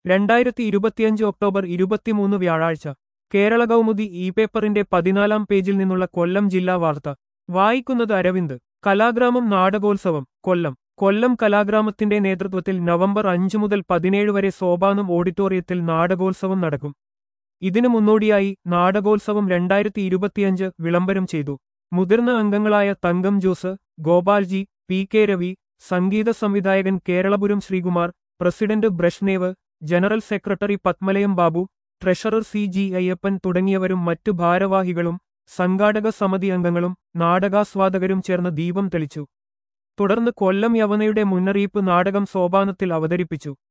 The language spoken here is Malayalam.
2025 ഒക്ടോബർ 23 വ്യാഴാഴ്ച കേരള കൗമുദി പേപ്പറിന്റെ 14-ാം പേജിൽ നിന്നുള്ള കൊല്ലം ജില്ലാ വാർത്ത വായിക്കുന്നത് അരവിന്ദ്. കലാഗ്രാമം നാടകോത്സവം കൊല്ലം. കൊല്ലം കലാഗ്രാമത്തിന്റെ നേതൃത്വത്തിൽ നവംബർ 5 മുതൽ 17 വരെ സോപാനം ഓഡിറ്റോറിയത്തിൽ നാടകോത്സവം നടക്കും. ഇതിനു മുന്നോടിയായി നാടകോത്സവം 2025 വിളംബരം ചെയ്തു. മുതിർന്ന അംഗങ്ങളായ തങ്കം ജോസ്, ഗോപാൽജി, പി. രവി, സംഗീത സംവിധായകൻ Keralapuram Sreekumar, president Brezhnev, general secretary Padmalayam Babu, treasurer CG Ayyappan തുടങ്ങിയവരും മറ്റു ഭാരവാഹികളും സംഘാടക സമിതി അംഗങ്ങളും നാടകാസ്വാദകരും ചേർന്ന് ദീപം തെളിച്ചു. തുടർന്ന് കൊല്ലം യവനയുടെ മുന്നറിയിപ്പ് നാടകം സോപാനത്തിൽ അവതരിപ്പിച്ചു.